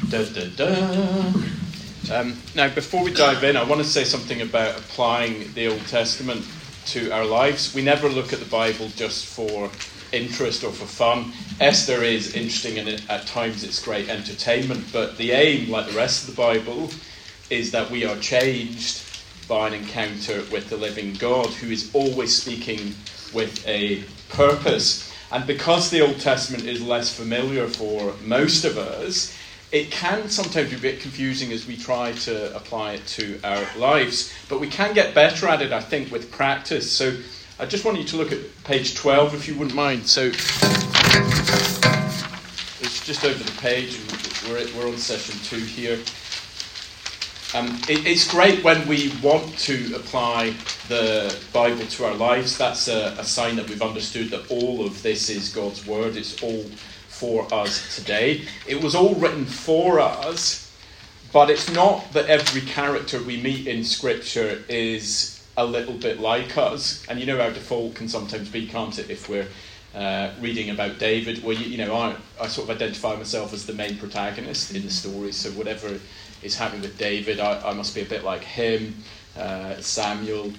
Da, da, da. Now, before we dive in, I want to say something about applying the Old Testament to our lives. We never look at the Bible just for interest or for fun. Esther is interesting and at times it's great entertainment, but the aim, like the rest of the Bible, is that we are changed by an encounter with the living God who is always speaking with a purpose. And because the Old Testament is less familiar for most of us, it can sometimes be a bit confusing as we try to apply it to our lives. But we can get better at it, I think, with practice. So I just want you to look at page 12, if you wouldn't mind. So it's just over the page, and we're on session 2 here. It's great when we want to apply the Bible to our lives. That's a sign that we've understood that all of this is God's word. It's all for us today. It was all written for us, but it's not that every character we meet in Scripture is a little bit like us. And you know our default can sometimes be, can't it, if we're reading about David? Well, I sort of identify myself as the main protagonist in the story, so whatever is happening with David, I must be a bit like him. Samuel,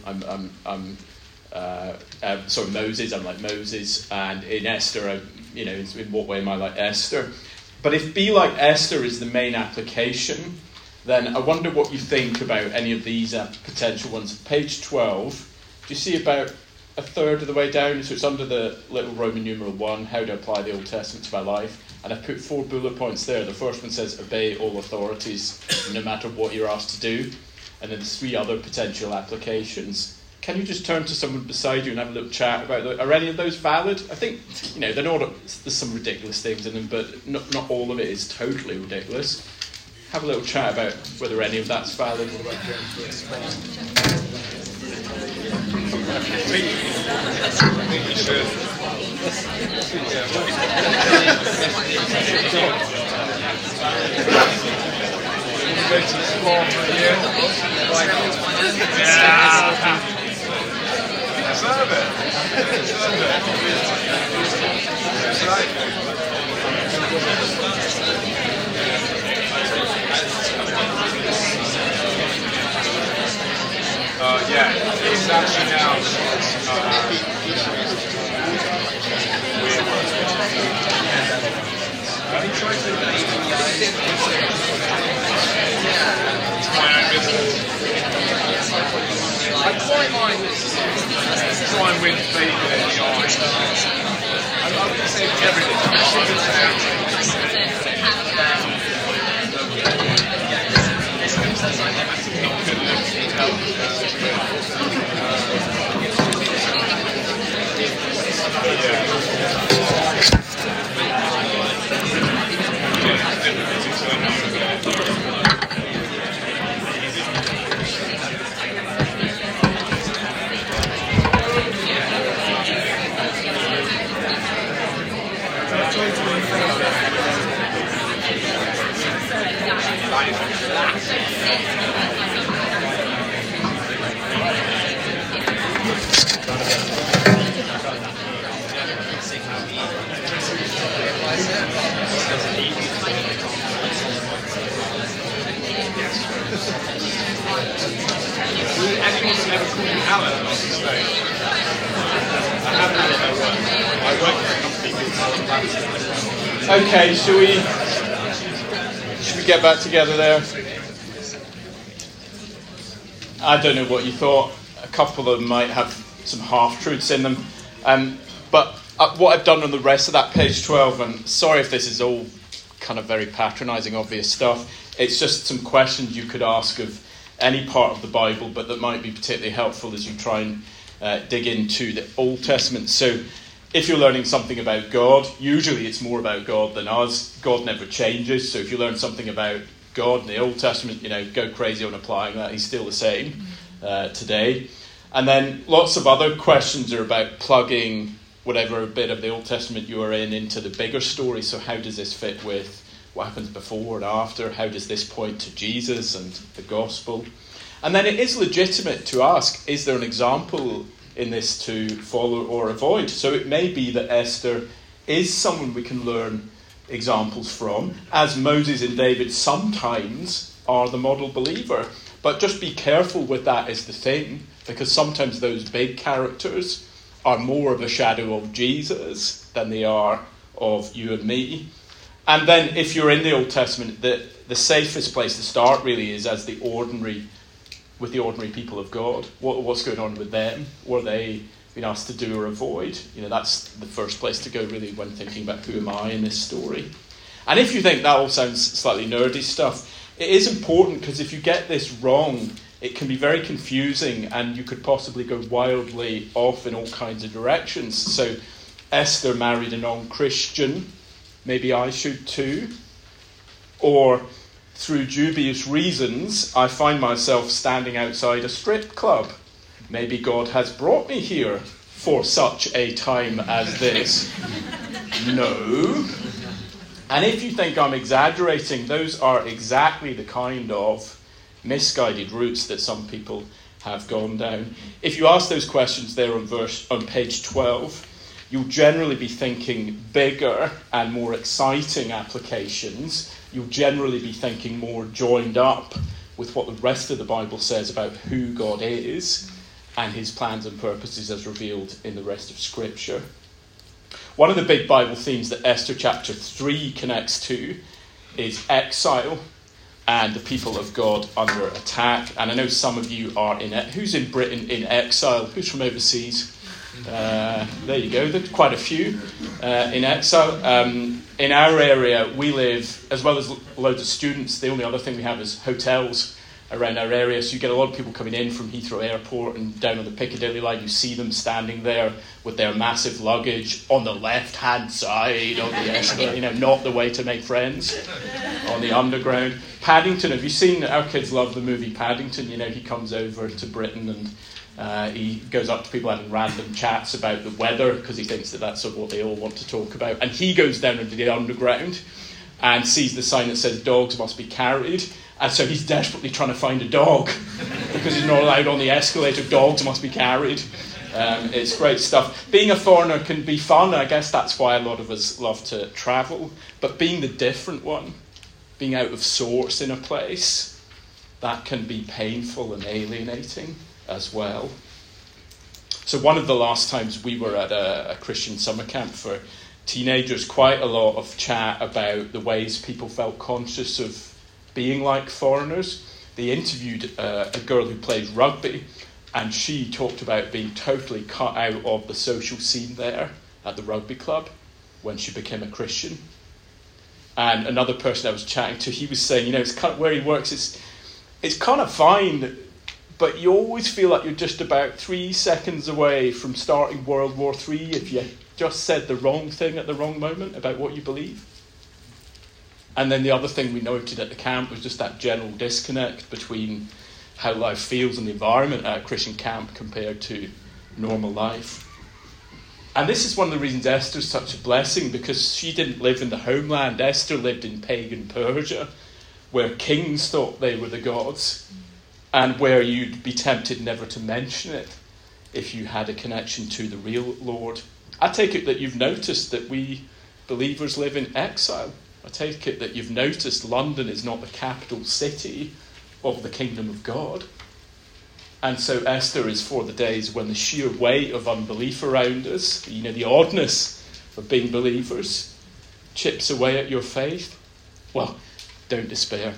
Moses, I'm like Moses, and in Esther, in what way am I like Esther? But if be like Esther is the main application, then I wonder what you think about any of these potential ones. Page 12, do you see about a third of the way down? So it's under the little Roman numeral 1, how to apply the Old Testament to my life. And I've put 4 bullet points there. The first one says, obey all authorities, no matter what you're asked to do. And then there's 3 other potential applications. Can you just turn to someone beside you and have a little chat about those? Are any of those valid? I think, they're not, there's some ridiculous things in them, but not all of it is totally ridiculous. Have a little chat about whether any of that's valid. It's actually now I quite like try and win David in the eye. I would say everything. Okay, should we get back together there? I don't know what you thought. A couple of them might have some half-truths in them. But what I've done on the rest of that page 12, and sorry if this is all kind of very patronising, obvious stuff, it's just some questions you could ask of any part of the Bible, but that might be particularly helpful as you try and dig into the Old Testament. So if you're learning something about God, usually it's more about God than us. God never changes. So if you learn something about God in the Old Testament, go crazy on applying that. He's still the same today. And then lots of other questions are about plugging whatever bit of the Old Testament you are in into the bigger story. So how does this fit with what happens before and after? How does this point to Jesus and the gospel? And then it is legitimate to ask, is there an example in this to follow or avoid? So it may be that Esther is someone we can learn examples from, as Moses and David sometimes are the model believer. But just be careful with that is the thing, because sometimes those big characters are more of a shadow of Jesus than they are of you and me. And then if you're in the Old Testament, the safest place to start really is as the ordinary people of God. What's going on with them? What are they being asked to do or avoid? That's the first place to go really when thinking about who am I in this story. And if you think that all sounds slightly nerdy stuff, it is important, because if you get this wrong, it can be very confusing and you could possibly go wildly off in all kinds of directions. So Esther married a non-Christian. Maybe I should too. Or through dubious reasons, I find myself standing outside a strip club. Maybe God has brought me here for such a time as this. No. And if you think I'm exaggerating, those are exactly the kind of misguided routes that some people have gone down. If you ask those questions there on page 12, you'll generally be thinking bigger and more exciting applications. You'll generally be thinking more joined up with what the rest of the Bible says about who God is and his plans and purposes as revealed in the rest of Scripture. One of the big Bible themes that Esther chapter 3 connects to is exile and the people of God under attack. And I know some of you are in it. Who's in Britain in exile? Who's from overseas? There you go. There's quite a few in exile. In our area, we live, as well as loads of students, the only other thing we have is hotels around our area. So you get a lot of people coming in from Heathrow Airport and down on the Piccadilly line. You see them standing there with their massive luggage on the left-hand side of the escalator, not the way to make friends, on the underground. Paddington, have you seen, our kids love the movie Paddington. He comes over to Britain and he goes up to people having random chats about the weather because he thinks that that's sort of what they all want to talk about. And he goes down into the underground and sees the sign that says dogs must be carried. And so he's desperately trying to find a dog because he's not allowed on the escalator. Dogs must be carried. It's great stuff. Being a foreigner can be fun. I guess that's why a lot of us love to travel. But being the different one, being out of sorts in a place, that can be painful and alienating as well. So one of the last times we were at a Christian summer camp for teenagers, quite a lot of chat about the ways people felt conscious of being like foreigners. They interviewed a girl who plays rugby, and she talked about being totally cut out of the social scene there at the rugby club when she became a Christian. And another person I was chatting to, he was saying, it's kind of where he works, it's kind of fine, but you always feel like you're just about 3 seconds away from starting World War III if you just said the wrong thing at the wrong moment about what you believe. And then the other thing we noted at the camp was just that general disconnect between how life feels and the environment at a Christian camp compared to normal life. And this is one of the reasons Esther's such a blessing, because she didn't live in the homeland. Esther lived in pagan Persia, where kings thought they were the gods, and where you'd be tempted never to mention it if you had a connection to the real Lord. I take it that you've noticed that we believers live in exile. I take it that you've noticed London is not the capital city of the kingdom of God. And so Esther is for the days when the sheer weight of unbelief around us, the oddness of being believers, chips away at your faith. Well, don't despair.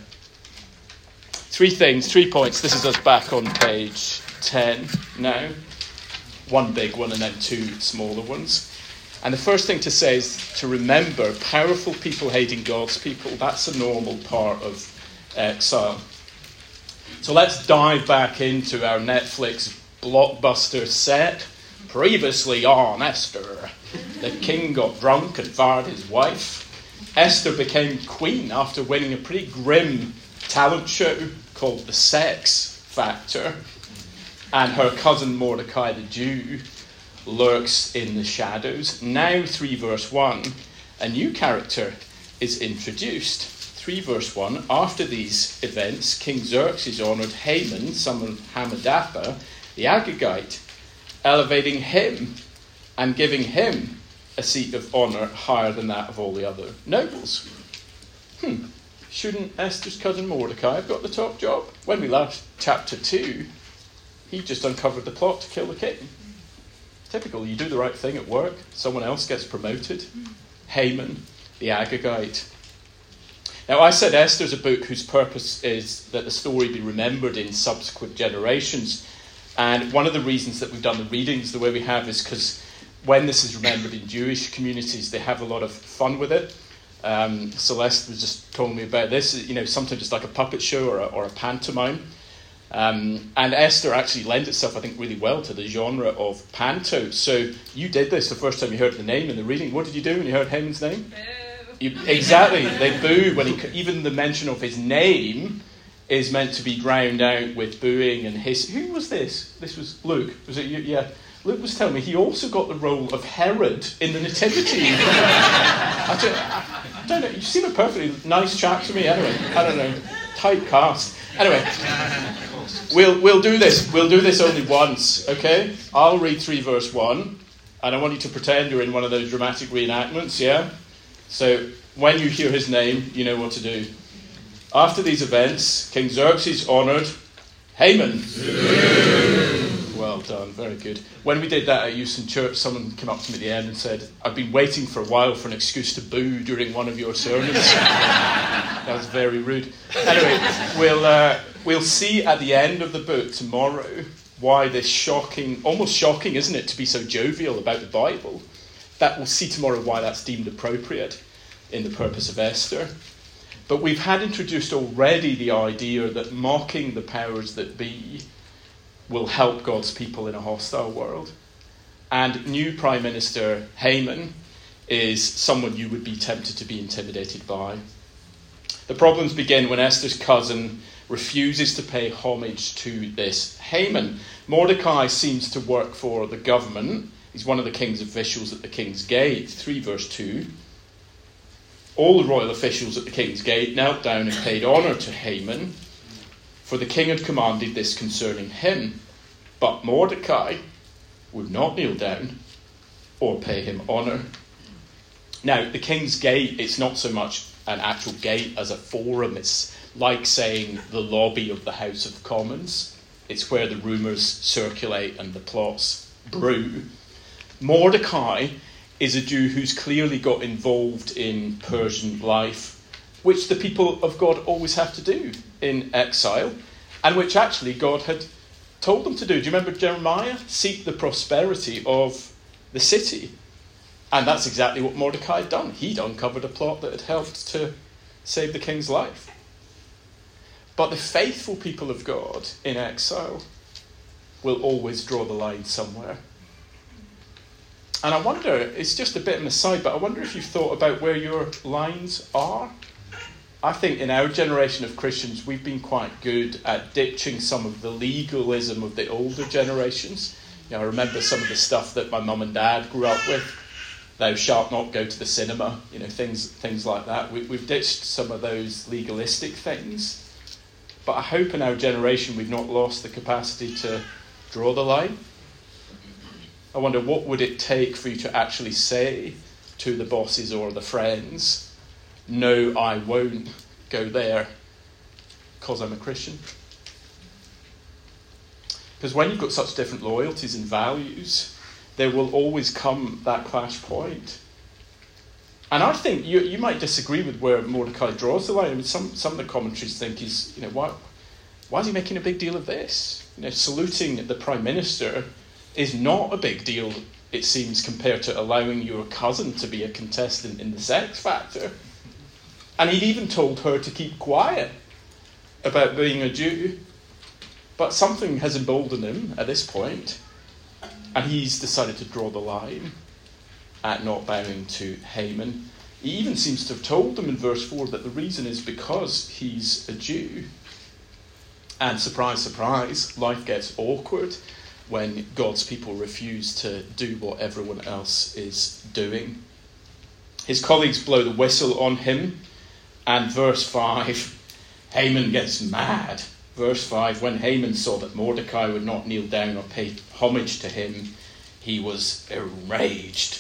3 things, 3 points. This is us back on page 10 now. 1 big one and then 2 smaller ones. And the first thing to say is to remember, powerful people hating God's people, that's a normal part of exile. So let's dive back into our Netflix blockbuster set. Previously on Esther, the king got drunk and fired his wife. Esther became queen after winning a pretty grim talent show called The Sex Factor. And her cousin Mordecai the Jew lurks in the shadows. Now 3 verse 1, a new character is introduced. 3 verse 1, after these events, King Xerxes honoured Haman, son of Hammedatha, the Agagite, elevating him and giving him a seat of honour higher than that of all the other nobles. Shouldn't Esther's cousin Mordecai have got the top job? When we left chapter 2, he just uncovered the plot to kill the king. Typical, you do the right thing at work, someone else gets promoted. Haman, the Agagite. Now, I said Esther's a book whose purpose is that the story be remembered in subsequent generations. And one of the reasons that we've done the readings the way we have is because when this is remembered in Jewish communities, they have a lot of fun with it. Celeste was just telling me about this. Sometimes it's like a puppet show or a pantomime. And Esther actually lends itself, I think, really well to the genre of panto. So you did this the first time you heard the name in the reading. What did you do when you heard Haman's name? Exactly. They boo when even the mention of his name is meant to be drowned out with booing and hiss. Who was this? This was Luke. Was it you? Yeah. Luke was telling me he also got the role of Herod in the Nativity. I don't know. You seem a perfectly nice chap to me. Anyway, I don't know. Tight cast. Anyway, we'll do this. We'll do this only once, okay? I'll read 3 verse 1, and I want you to pretend you're in one of those dramatic reenactments, yeah? So when you hear his name, you know what to do. After these events, King Xerxes honoured Haman. Well done, very good. When we did that at Euston Church, someone came up to me at the end and said, I've been waiting for a while for an excuse to boo during one of your sermons. That was very rude. Anyway, we'll see at the end of the book tomorrow why this shocking, almost shocking, isn't it, to be so jovial about the Bible. That we'll see tomorrow why that's deemed appropriate in the purpose of Esther. But we've had introduced already the idea that mocking the powers that be will help God's people in a hostile world. And new Prime Minister Haman is someone you would be tempted to be intimidated by. The problems begin when Esther's cousin refuses to pay homage to this Haman. Mordecai seems to work for the government. He's one of the king's officials at the king's gate. 3 verse 2. All the royal officials at the king's gate knelt down and paid honour to Haman, for the king had commanded this concerning him. But Mordecai would not kneel down or pay him honour. Now, the king's gate, it's not so much an actual gate as a forum. It's like saying the lobby of the House of Commons. It's where the rumours circulate and the plots brew. Mordecai is a Jew who's clearly got involved in Persian life, which the people of God always have to do in exile, and which actually God had told them to do. Do you remember Jeremiah? Seek the prosperity of the city. And that's exactly what Mordecai had done. He'd uncovered a plot that had helped to save the king's life. But the faithful people of God in exile will always draw the line somewhere. And I wonder, it's just a bit of an aside, but I wonder if you've thought about where your lines are. I think in our generation of Christians, we've been quite good at ditching some of the legalism of the older generations. I remember some of the stuff that my mum and dad grew up with. Thou shalt not go to the cinema, things like that. We've ditched some of those legalistic things. But I hope in our generation we've not lost the capacity to draw the line. I wonder, what would it take for you to actually say to the bosses or the friends, no, I won't go there because I'm a Christian? Because when you've got such different loyalties and values, there will always come that clash point. And I think you might disagree with where Mordecai draws the line. I mean, some of the commentaries think he's, why is he making a big deal of this? Saluting the Prime Minister is not a big deal, it seems, compared to allowing your cousin to be a contestant in the Sex Factor. And he'd even told her to keep quiet about being a Jew. But something has emboldened him at this point, and he's decided to draw the line at not bowing to Haman. He even seems to have told them in verse 4 that the reason is because he's a Jew. And surprise, surprise, life gets awkward when God's people refuse to do what everyone else is doing. His colleagues blow the whistle on him, and verse 5, Haman gets mad. Verse 5, when Haman saw that Mordecai would not kneel down or pay homage to him, he was enraged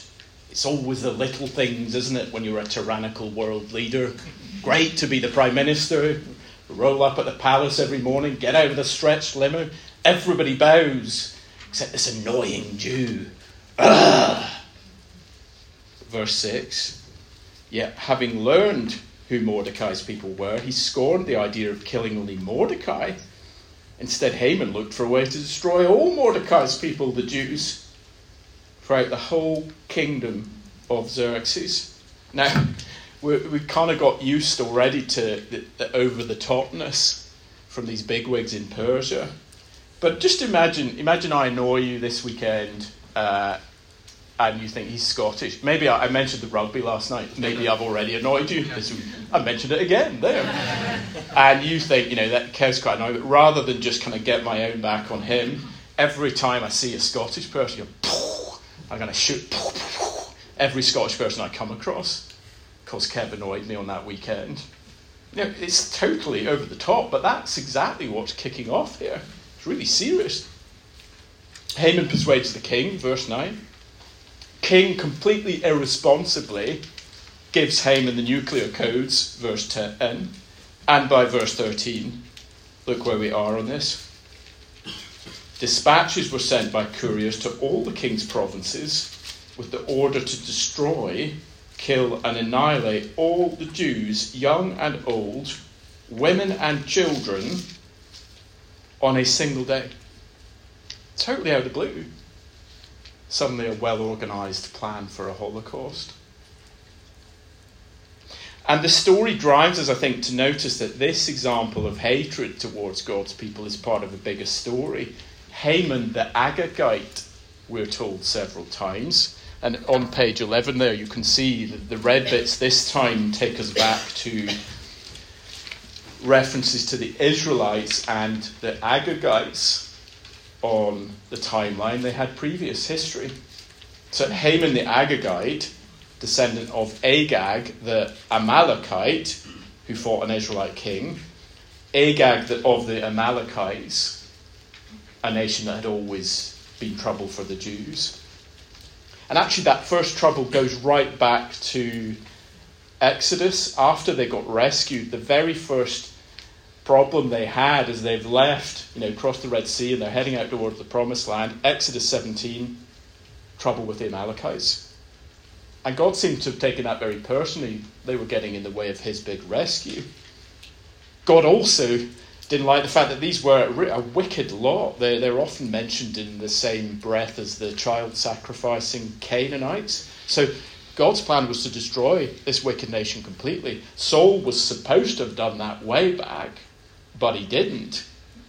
It's always the little things, isn't it, when you're a tyrannical world leader? Great to be the Prime Minister, roll up at the palace every morning, get out of the stretched limo. Everybody bows, except this annoying Jew. Ugh. Verse 6, yet having learned who Mordecai's people were, he scorned the idea of killing only Mordecai. Instead, Haman looked for a way to destroy all Mordecai's people, the Jews, throughout the whole kingdom of Xerxes. Now, we've kind of got used already to the over-the-topness from these bigwigs in Persia. But just imagine I annoy you this weekend, and you think he's Scottish. Maybe I mentioned the rugby last night. Maybe I've already annoyed you. I mentioned it again there. And you think, that Kev's quite annoying. But rather than just kind of get my own back on him, every time I see a Scottish person, I'm going to shoot every Scottish person I come across. Because Kev annoyed me on that weekend. It's totally over the top, but that's exactly what's kicking off here. It's really serious. Haman persuades the king, verse 9. King completely irresponsibly gives Haman the nuclear codes, verse 10. And by verse 13, look where we are on this. Dispatches were sent by couriers to all the king's provinces with the order to destroy, kill and annihilate all the Jews, young and old, women and children, on a single day. Totally out of the blue. Suddenly a well-organised plan for a Holocaust. And the story drives us, I think, to notice that this example of hatred towards God's people is part of a bigger story. Haman the Agagite, we're told several times. And on page 11 there, you can see that the red bits this time take us back to references to the Israelites and the Agagites on the timeline. They had previous history. So Haman the Agagite, descendant of Agag the Amalekite, who fought an Israelite king. Agag of the Amalekites, a nation that had always been trouble for the Jews. And actually that first trouble goes right back to Exodus. After they got rescued, the very first problem they had as they've left, crossed the Red Sea and they're heading out towards the Promised Land, Exodus 17, trouble with the Amalekites. And God seemed to have taken that very personally. They were getting in the way of his big rescue. God also didn't like the fact that these were a wicked lot. They're often mentioned in the same breath as the child sacrificing Canaanites. So God's plan was to destroy this wicked nation completely. Saul was supposed to have done that way back, but he didn't.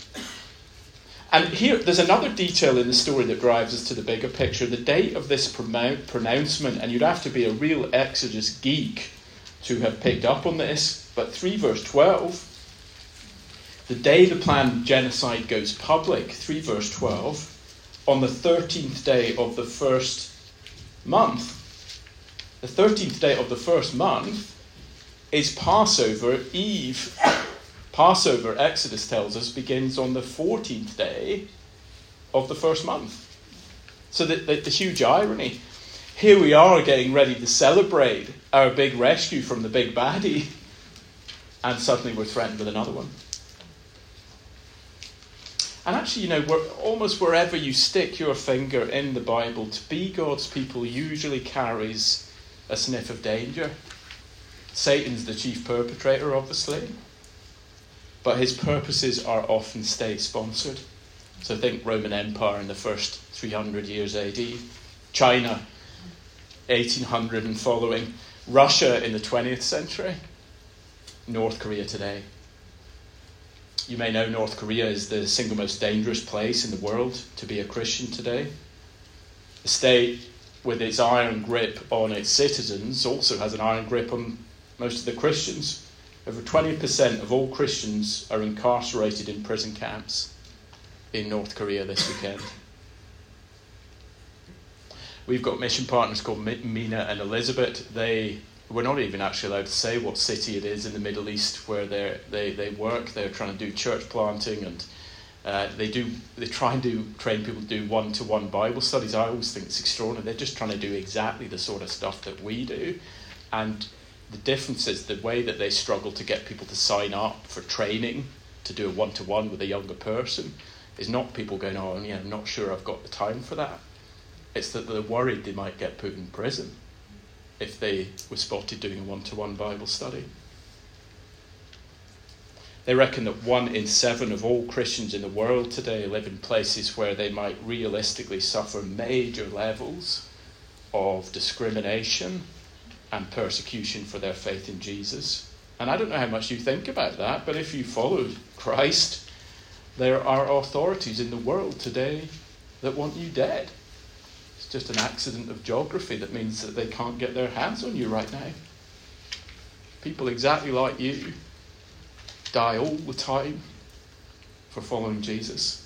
And here, there's another detail in the story that drives us to the bigger picture. The date of this pronouncement, and you'd have to be a real Exodus geek to have picked up on this, but 3 verse 12, the day the planned genocide goes public, 3 verse 12, on the 13th day of the first month. The 13th day of the first month is Passover Eve. Passover, Exodus tells us, begins on the 14th day of the first month. So the huge irony. Here we are getting ready to celebrate our big rescue from the big baddie, and suddenly we're threatened with another one. And actually, almost wherever you stick your finger in the Bible, to be God's people usually carries a sniff of danger. Satan's the chief perpetrator, obviously. But his purposes are often state-sponsored. So think Roman Empire in the first 300 years AD. China, 1800 and following. Russia in the 20th century. North Korea today. You may know North Korea is the single most dangerous place in the world to be a Christian today. The state, with its iron grip on its citizens, also has an iron grip on most of the Christians. Over 20% of all Christians are incarcerated in prison camps in North Korea this weekend. We've got mission partners called Mina and Elizabeth. We're not even actually allowed to say what city it is in the Middle East where they work. They're trying to do church planting and They try and train people to do one-to-one Bible studies. I always think it's extraordinary. They're just trying to do exactly the sort of stuff that we do. And the difference is the way that they struggle to get people to sign up for training to do a one-to-one with a younger person is not people going, oh, yeah, I'm not sure I've got the time for that. It's that they're worried they might get put in prison if they were spotted doing a one-to-one Bible study. They reckon that 1 in 7 of all Christians in the world today live in places where they might realistically suffer major levels of discrimination and persecution for their faith in Jesus. And I don't know how much you think about that, but if you follow Christ, there are authorities in the world today that want you dead. It's just an accident of geography that means that they can't get their hands on you right now. People exactly like you die all the time for following Jesus.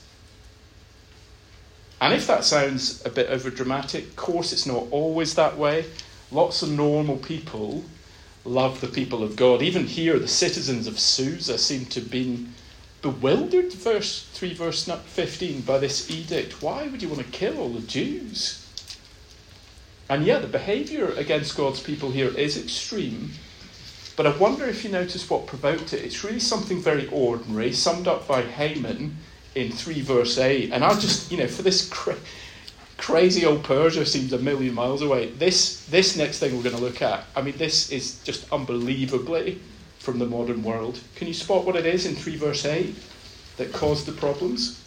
And if that sounds a bit overdramatic, of course it's not always that way. Lots of normal people love the people of God. Even here, the citizens of Susa seem to have been bewildered, verse 3, verse 15, by this edict. Why would you want to kill all the Jews? And yeah, the behaviour against God's people here is extreme. But I wonder if you notice what provoked it. It's really something very ordinary, summed up by Haman in 3 verse 8. And I'll just, for this crazy old Persia seems a million miles away. This next thing we're going to look at, this is just unbelievably from the modern world. Can you spot what it is in 3 verse 8 that caused the problems?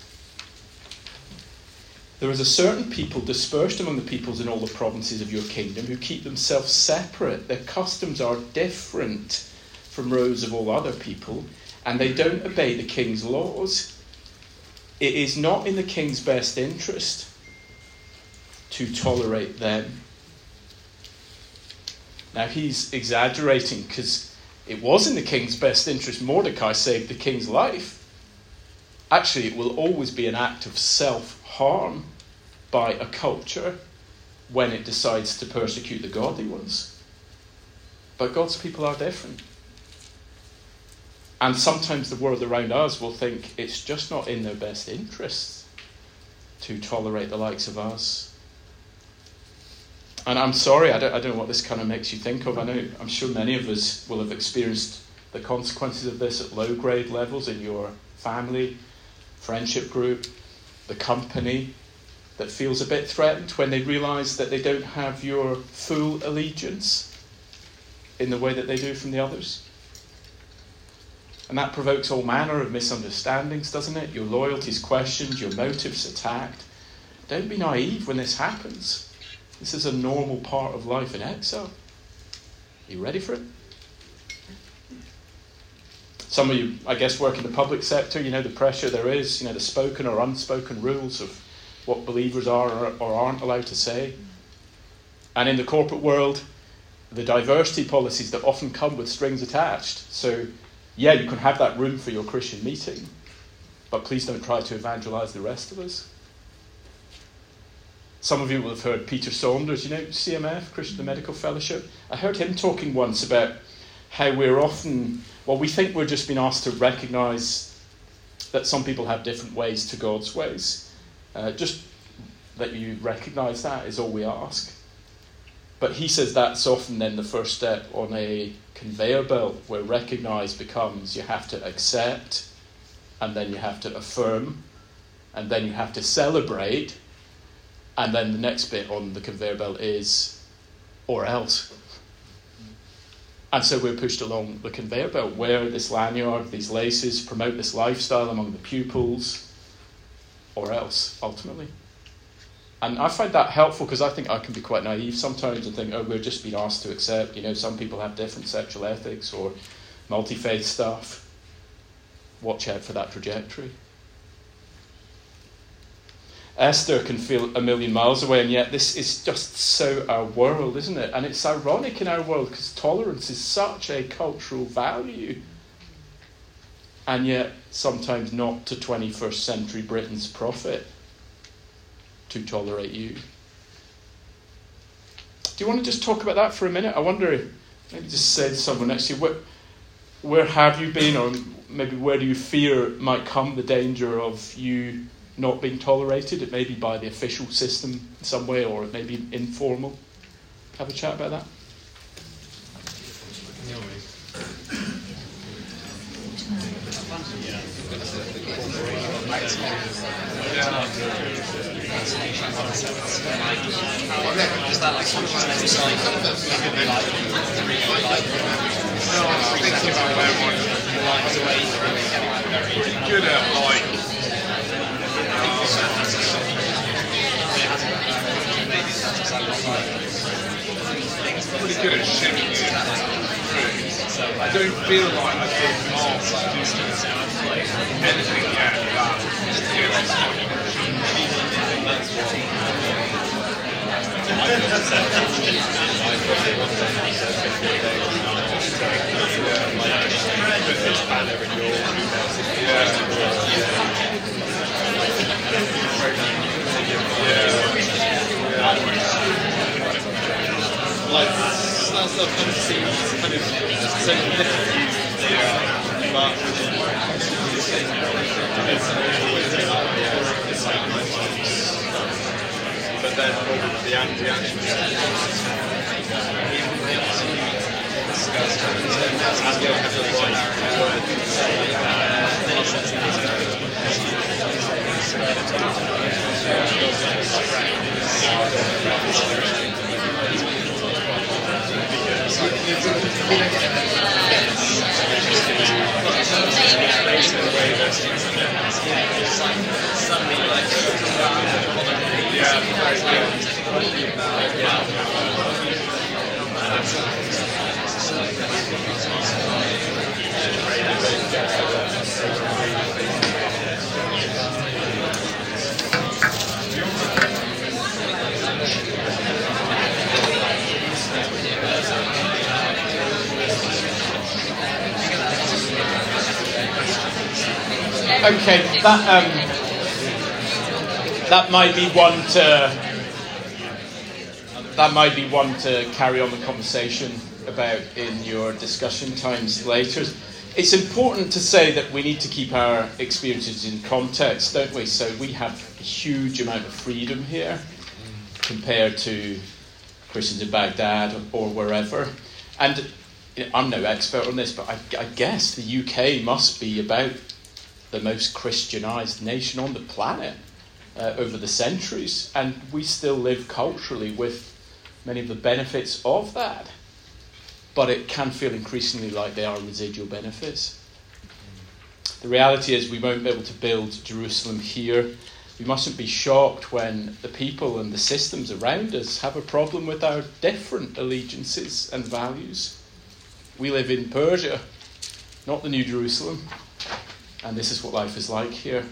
There is a certain people dispersed among the peoples in all the provinces of your kingdom who keep themselves separate. Their customs are different from those of all other people, and they don't obey the king's laws. It is not in the king's best interest to tolerate them. Now he's exaggerating because it was in the king's best interest Mordecai saved the king's life. Actually, it will always be an act of self-harm by a culture when it decides to persecute the godly ones. But God's people are different. And sometimes the world around us will think it's just not in their best interests to tolerate the likes of us. And I'm sorry, I don't know what this kind of makes you think of. I'm sure many of us will have experienced the consequences of this at low grade levels in your family, friendship group, the company, that feels a bit threatened when they realise that they don't have your full allegiance in the way that they do from the others. And that provokes all manner of misunderstandings, doesn't it? Your loyalties questioned, your motives attacked. Don't be naive when this happens. This is a normal part of life in exile. Are you ready for it? Some of you, I guess, work in the public sector. You know the pressure there is, the spoken or unspoken rules of what believers are or aren't allowed to say. And in the corporate world, the diversity policies that often come with strings attached. So, yeah, you can have that room for your Christian meeting, but please don't try to evangelize the rest of us. Some of you will have heard Peter Saunders, CMF, Christian Medical Fellowship. I heard him talking once about how we're often, we think we're just being asked to recognise that some people have different ways to God's ways. Just that you recognise that is all we ask. But he says that's often then the first step on a conveyor belt where recognise becomes you have to accept, and then you have to affirm, and then you have to celebrate, and then the next bit on the conveyor belt is or else. And so we're pushed along the conveyor belt. Wear this lanyard, these laces, promote this lifestyle among the pupils, or else, ultimately. And I find that helpful because I think I can be quite naive sometimes and think, we're just being asked to accept, some people have different sexual ethics or multi-faith stuff. Watch out for that trajectory. Esther can feel a million miles away, and yet this is just so our world, isn't it? And it's ironic in our world because tolerance is such a cultural value, and yet sometimes not to 21st century Britain's profit to tolerate you. Do you want to just talk about that for a minute? I wonder if, maybe just say to someone next to you, where have you been, or maybe where do you fear might come the danger of you not being tolerated? It may be by the official system in some way, or it may be informal. Have a chat about that. Pretty good at pretty good at shipping it through. I don't feel like I've been asked to do anything yet Like that stuff kind of seems kind of so different, but then the anti-action Okay, that might be one to carry on the conversation about in your discussion times later. It's important to say that we need to keep our experiences in context, don't we? So we have a huge amount of freedom here compared to Christians in Baghdad or wherever. And I'm no expert on this, but I guess the UK must be about the most Christianized nation on the planet over the centuries, and we still live culturally with many of the benefits of that. But it can feel increasingly like they are residual benefits. The reality is we won't be able to build Jerusalem here. We mustn't be shocked when the people and the systems around us have a problem with our different allegiances and values. We live in Persia, not the New Jerusalem. And this is what life is like here.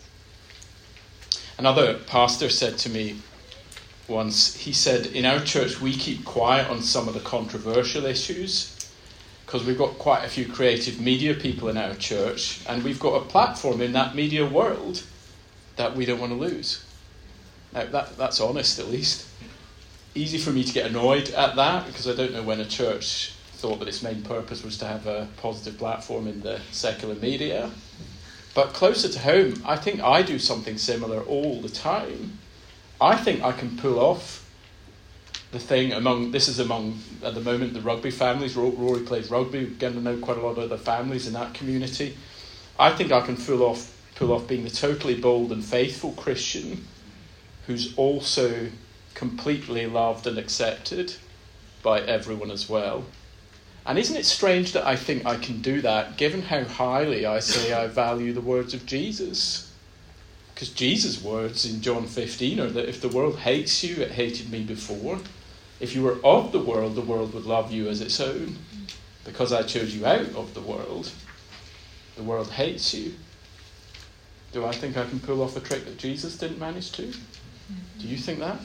Another pastor said to me once, he said, in our church we keep quiet on some of the controversial issues because we've got quite a few creative media people in our church, and we've got a platform in that media world that we don't want to lose. Now, that's honest, at least. Easy for me to get annoyed at that because I don't know when a church thought that its main purpose was to have a positive platform in the secular media. But closer to home, I think I do something similar all the time. I think I can pull off the thing among at the moment, the rugby families. Rory plays rugby. We're getting to know quite a lot of other families in that community. I think I can pull off being the totally bold and faithful Christian who's also completely loved and accepted by everyone as well. And isn't it strange that I think I can do that, given how highly I say I value the words of Jesus? Because Jesus' words in John 15 are that if the world hates you, it hated me before. If you were of the world would love you as its own. Because I chose you out of the world hates you. Do I think I can pull off a trick that Jesus didn't manage to? Do you think that?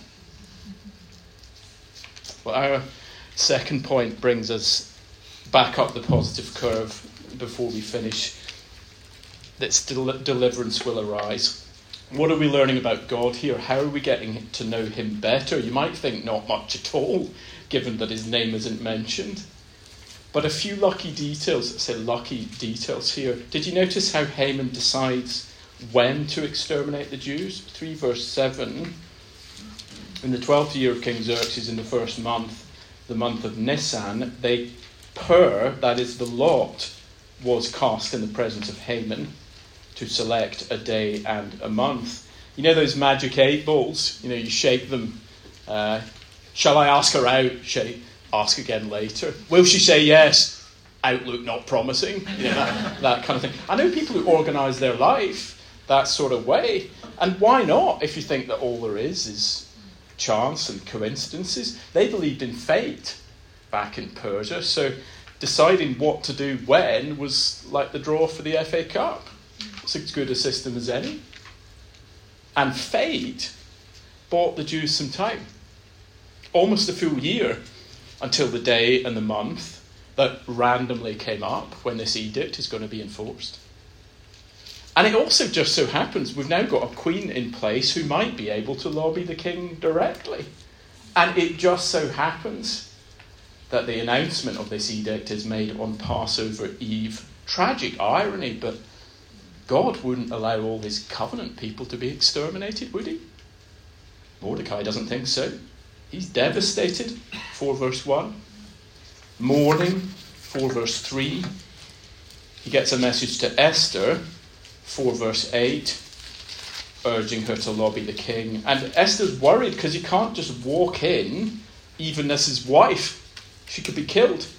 Well, our second point brings us back up the positive curve before we finish. That deliverance will arise. What are we learning about God here? How are we getting to know him better? You might think not much at all, given that his name isn't mentioned. But a few lucky details, I say lucky details here. Did you notice how Haman decides when to exterminate the Jews? 3 verse 7. In the 12th year of King Xerxes, in the first month, the month of Nisan, that is the lot, was cast in the presence of Haman to select a day and a month. You know those magic 8 balls? You know, you shake them. Shall I ask her out? Ask again later. Will she say yes? Outlook not promising. You know, that kind of thing. I know people who organise their life that sort of way. And why not, if you think that all there is chance and coincidences? They believed in fate back in Persia. So deciding what to do when was like the draw for the FA Cup. It's as good a system as any. And fate bought the Jews some time. Almost a full year until the day and the month that randomly came up when this edict is going to be enforced. And it also just so happens we've now got a queen in place who might be able to lobby the king directly. And it just so happens that the announcement of this edict is made on Passover Eve. Tragic irony, but God wouldn't allow all his covenant people to be exterminated, would he? Mordecai doesn't think so. He's devastated, 4 verse 1. Mourning, 4 verse 3. He gets a message to Esther, 4 verse 8, urging her to lobby the king. And Esther's worried because he can't just walk in, even as his wife. She could be killed.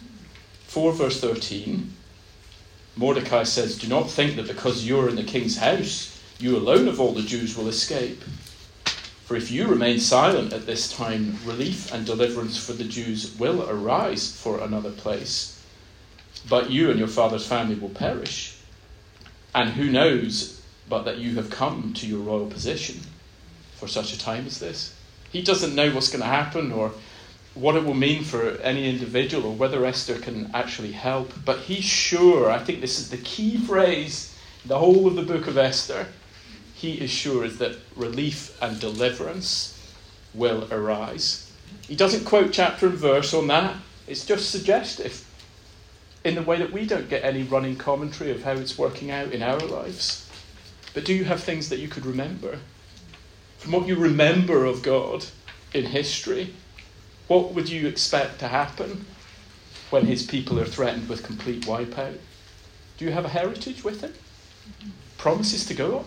4 verse 13. Mordecai says, do not think that because you're in the king's house, you alone of all the Jews will escape. For if you remain silent at this time, relief and deliverance for the Jews will arise for another place. But you and your father's family will perish. And who knows but that you have come to your royal position for such a time as this? He doesn't know what's going to happen or what it will mean for any individual or whether Esther can actually help. But he's sure, I think this is the key phrase in the whole of the book of Esther, he is sure is that relief and deliverance will arise. He doesn't quote chapter and verse on that. It's just suggestive in the way that we don't get any running commentary of how it's working out in our lives. But do you have things that you could remember? From what you remember of God in history, what would you expect to happen when his people are threatened with complete wipeout? Do you have a heritage with him? Promises to go on?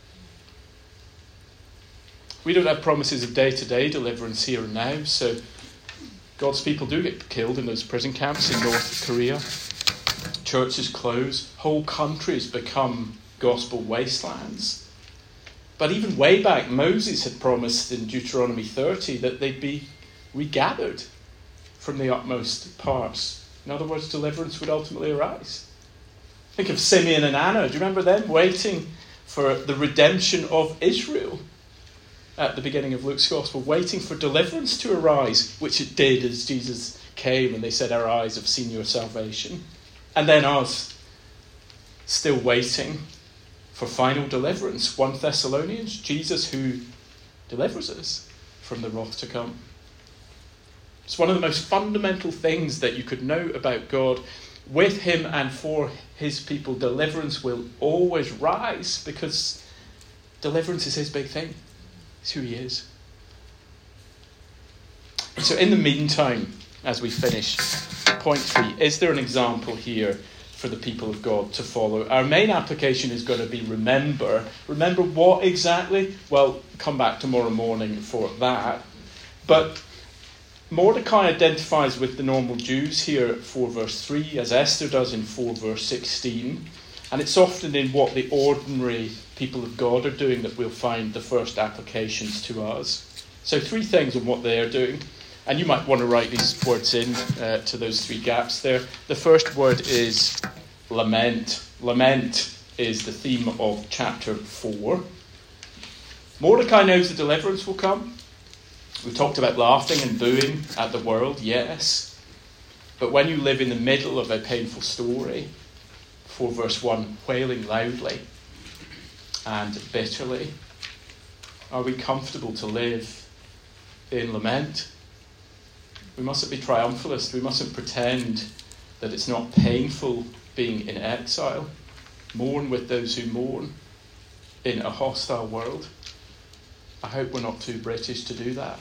We don't have promises of day-to-day deliverance here and now, so God's people do get killed in those prison camps in North Korea. Churches close. Whole countries become gospel wastelands. But even way back, Moses had promised in Deuteronomy 30 that they'd be regathered from the utmost parts. In other words, deliverance would ultimately arise. Think of Simeon and Anna. Do you remember them waiting for the redemption of Israel at the beginning of Luke's Gospel, waiting for deliverance to arise, which it did as Jesus came and they said, our eyes have seen your salvation. And then us, still waiting for final deliverance. 1 Thessalonians, Jesus who delivers us from the wrath to come. It's one of the most fundamental things that you could know about God. With him and for his people, deliverance will always rise because deliverance is his big thing. It's who he is. So in the meantime, as we finish, point 3, is there an example here for the people of God to follow? Our main application is going to be remember. Remember what exactly? Well, come back tomorrow morning for that. But Mordecai identifies with the normal Jews here at 4 verse 3, as Esther does in 4 verse 16. And it's often in what the ordinary people of God are doing that we'll find the first applications to us. So 3 things on what they're doing. And you might want to write these words in to those 3 gaps there. The first word is lament. Lament is the theme of chapter 4. Mordecai knows the deliverance will come. We talked about laughing and booing at the world, yes. But when you live in the middle of a painful story, 4 verse 1, wailing loudly and bitterly, are we comfortable to live in lament? We mustn't be triumphalist. We mustn't pretend that it's not painful being in exile. Mourn with those who mourn in a hostile world. I hope we're not too British to do that.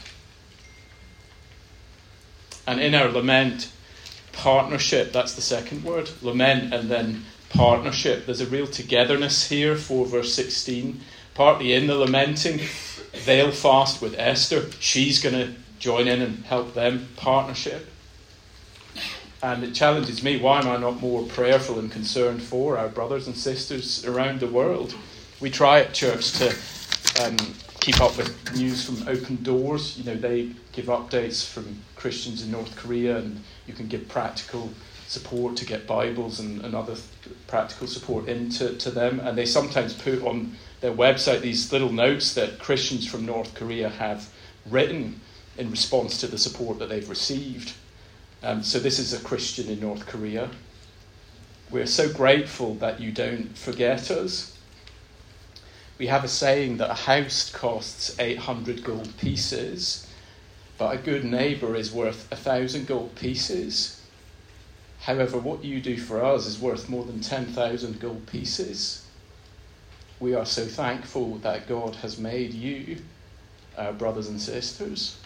And in our lament, partnership, that's the second word. Lament and then partnership. There's a real togetherness here, 4 verse 16. Partly in the lamenting, they'll fast with Esther. She's going to join in and help them. Partnership. And it challenges me, why am I not more prayerful and concerned for our brothers and sisters around the world? We try at church to keep up with news from Open Doors. You know, they give updates from Christians in North Korea, and you can give practical support to get Bibles and other practical support into them. And they sometimes put on their website these little notes that Christians from North Korea have written in response to the support that they've received. So this is a Christian in North Korea. We're so grateful that you don't forget us. We have a saying that a house costs 800 gold pieces, but a good neighbour is worth 1,000 gold pieces. However, what you do for us is worth more than 10,000 gold pieces. We are so thankful that God has made you our brothers and sisters.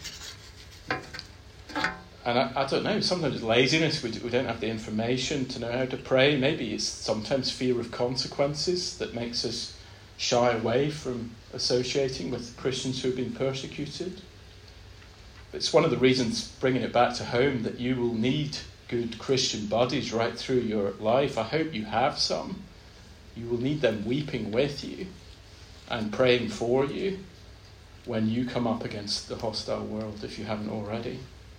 And I don't know, sometimes it's laziness, we don't have the information to know how to pray. Maybe it's sometimes fear of consequences that makes us shy away from associating with Christians who have been persecuted. It's one of the reasons, bringing it back to home, that you will need good Christian buddies right through your life. I hope you have some. You will need them weeping with you and praying for you when you come up against the hostile world, if you haven't already.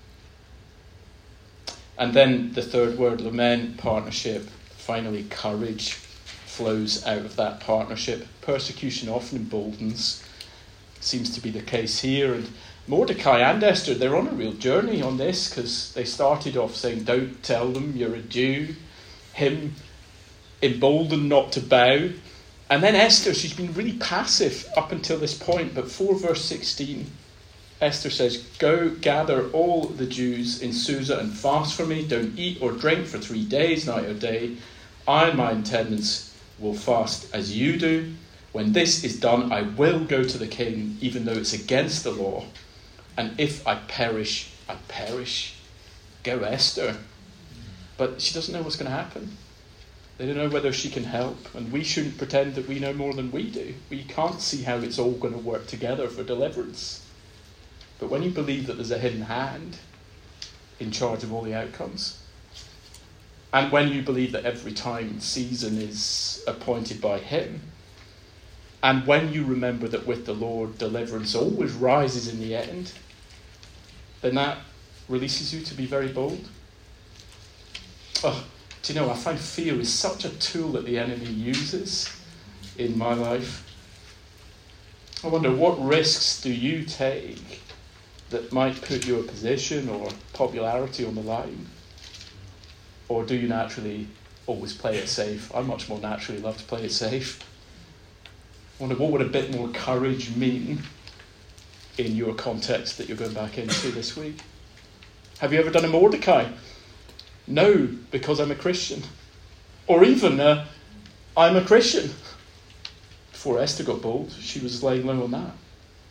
And then the third word, lament, partnership. Finally, courage flows out of that partnership. Persecution often emboldens. Seems to be the case here. And Mordecai and Esther, they're on a real journey on this, because they started off saying, don't tell them you're a Jew. Him emboldened not to bow. And then Esther, she's been really passive up until this point. But 4 verse 16, Esther says, go gather all the Jews in Susa and fast for me. Don't eat or drink for 3 days, night or day. I and my attendants will fast as you do. When this is done, I will go to the king, even though it's against the law. And if I perish, I perish. Go Esther. But she doesn't know what's going to happen. They don't know whether she can help. And we shouldn't pretend that we know more than we do. We can't see how it's all going to work together for deliverance. But when you believe that there's a hidden hand in charge of all the outcomes, and when you believe that every time and season is appointed by him, and when you remember that with the Lord, deliverance always rises in the end, then that releases you to be very bold. Oh, do you know, I find fear is such a tool that the enemy uses in my life. I wonder, what risks do you take that might put your position or popularity on the line? Or do you naturally always play it safe? I much more naturally love to play it safe. I wonder, what would a bit more courage mean in your context that you're going back into this week? Have you ever done a Mordecai? No, because I'm a Christian. Or even, I'm a Christian. Before Esther got bold, she was laying low on that.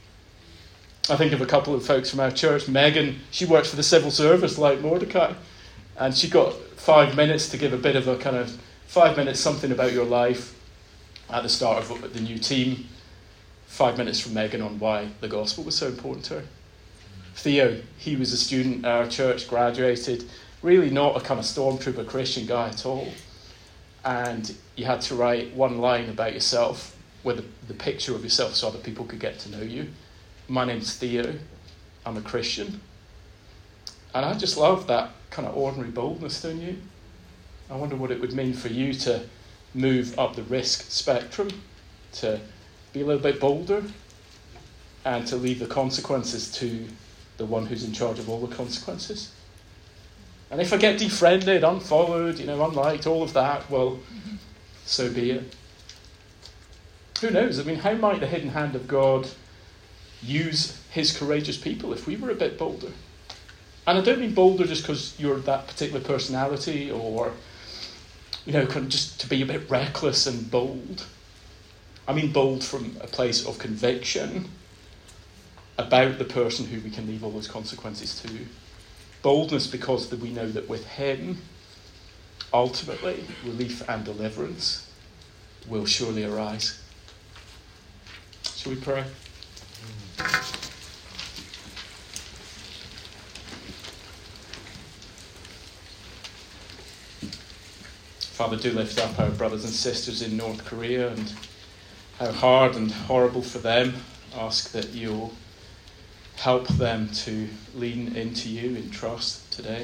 I think of a couple of folks from our church. Megan, she works for the civil service like Mordecai. And she got 5 minutes to give a bit of a kind of 5 minutes something about your life at the start of the new team. 5 minutes from Megan on why the gospel was so important to her. Theo, he was a student at our church, graduated, really not a kind of stormtrooper Christian guy at all. And you had to write one line about yourself with the picture of yourself so other people could get to know you. My name's Theo. I'm a Christian. And I just love that kind of ordinary boldness, don't you? I wonder what it would mean for you to move up the risk spectrum, to be a little bit bolder, and to leave the consequences to the one who's in charge of all the consequences. And if I get defriended, unfollowed, unliked, all of that, well, so be it. Who knows? I mean, how might the hidden hand of God use his courageous people if we were a bit bolder? And I don't mean bolder just because you're that particular personality or, kind of just to be a bit reckless and bold. I mean bold from a place of conviction about the person who we can leave all those consequences to. Boldness because we know that with him, ultimately, relief and deliverance will surely arise. Shall we pray? Father, do lift up our brothers and sisters in North Korea and how hard and horrible for them. Ask that you'll help them to lean into you in trust today.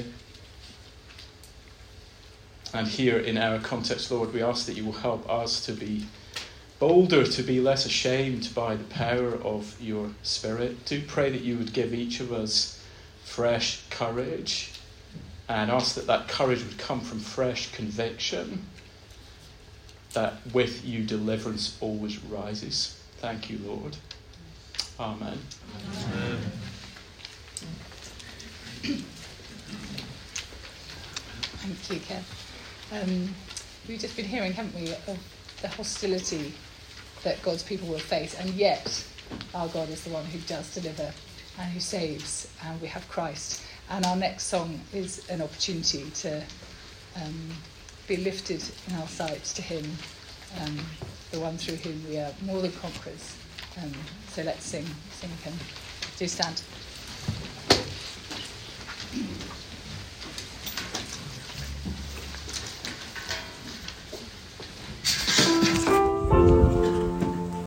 And here in our context, Lord, we ask that you will help us to be bolder, to be less ashamed by the power of your Spirit. Do pray that you would give each of us fresh courage, and ask that that courage would come from fresh conviction, that with you deliverance always rises. Thank you, Lord. Amen. Amen. Thank you, Kev. We've just been hearing, haven't we, of the hostility that God's people will face, and yet our God is the one who does deliver and who saves, and we have Christ. And our next song is an opportunity to be lifted in our sights to him, the one through whom we are more than conquerors. So let's sing again. Do stand.